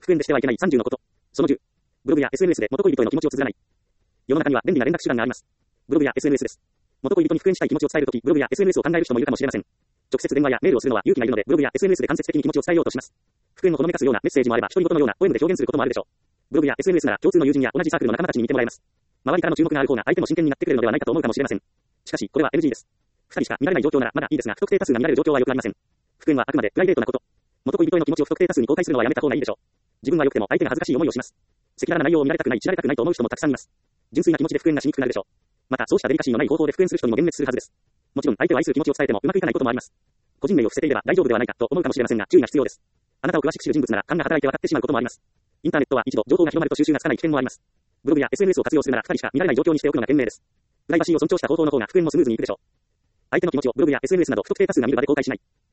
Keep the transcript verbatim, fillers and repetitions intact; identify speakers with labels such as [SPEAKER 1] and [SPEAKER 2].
[SPEAKER 1] 復縁でしてはいけないさんじゅうのこと。そのじゅう。ブログや エスエヌエス で元恋人への気持ちを綴らない。世の中には便利な連絡手段があります。ブログや エスエヌエス です。元恋人に復縁したい気持ちを伝えるとき、ブログや エスエヌエス を考える人もいるかもしれません。直接電話やメールをするのは勇気がいるので、ブログや エスエヌエス で間接的に気持ちを伝えようとします。復縁をほのめかすようなメッセージもあれば、独り言のようなポエムで表現することもあるでしょう。ブログや エスエヌエス なら共通の友人や同じサークルの仲間たちに見てもらえます。周りからの注目がある方が相手も真剣になってくれるのではないかと思うかもしれません。しかし、これは エヌジー です。二人しか見られない状況ならまだいいですが、不特定多数が見られる状況は良くありません。復縁はあくまでプライベートなこと。元恋人への気持ちを不特定多数に公開するのはやめた方がいいでしょう。自分は良くても相手が恥ずかしい思いをします。赤裸々な内容を見られたくない、知られたくないと思う人もたくさんいます。純粋な気持ちで復縁がしにくくなるでしょう。また、そうしたデリカシーのない方法で復縁する人にも幻滅するはずです。もちろん、相手を愛する気持ちを伝えてもうまくいかないこともあります。個人名を伏せていれば大丈夫ではないかと思うかもしれませんが、注意が必要です。あなたを詳しく知る人物なら勘が働いて分かってしまうこともあります。インターネットは一度情報が広まると収集がつかない危険もあります。ブログや エスエヌエス を活用するなら二人しか見られない状況にしておくのが賢明です。プライバシーを尊重した方法の方が復縁もスムーズにいくでしょう。相手の気持ちをブログや エスエヌエス など不特定多数が見る場で公開しない。